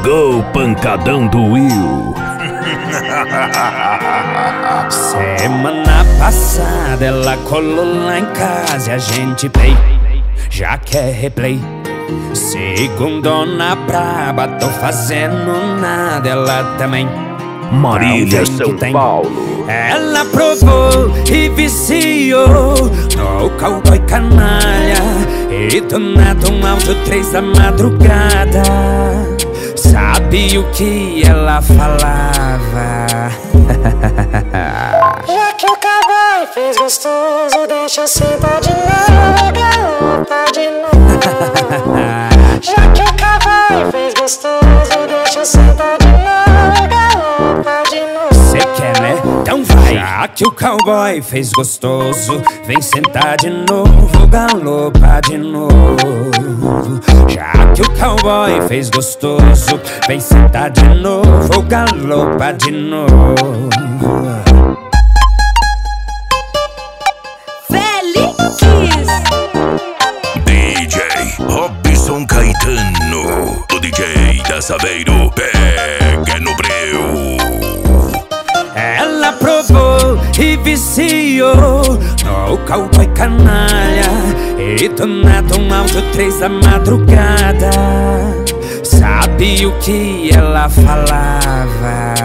Chegou o pancadão do Will. Semana passada ela colou lá em casa e a gente play, já quer replay. Segundona braba, tô fazendo nada, ela também. Marília, São Paulo. Ela provou e viciou no cowboy canalha, e do nada um áudio 3 da madrugada. Sabe o que ela falava? Já que o cowboy fez gostoso, deixa eu sentar de novo, galopa de novo. Já que o cowboy fez gostoso, deixa eu sentar de novo, galopa de novo. Cê quer, né? Então vai! Já que o cowboy fez gostoso, vem sentar de novo, galopa de novo. Já que o cowboy fez gostoso, vem sentar de novo, galopa de novo. DJ Robson Caetano, o DJ da Saveiro, pega no breu. Ela provou e viciou no cowboy canalha, e do nada um áudio 3 da madrugada. Sabe o que ela falava?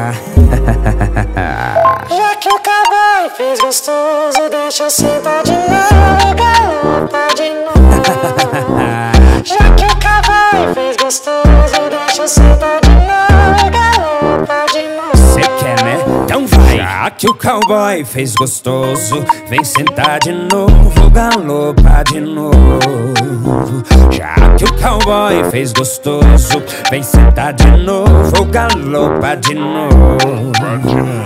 Já que o cowboy fez gostoso, deixa eu sentar de novo, galopa de novo. Já que o cowboy fez gostoso, deixa eu sentar de novo, galopa de novo. Cê quer, né? Então vai! Já que o cowboy fez gostoso, vem sentar de novo, galopa de novo. Já que o cowboy fez gostoso, vem sentar de novo, galopa de novo.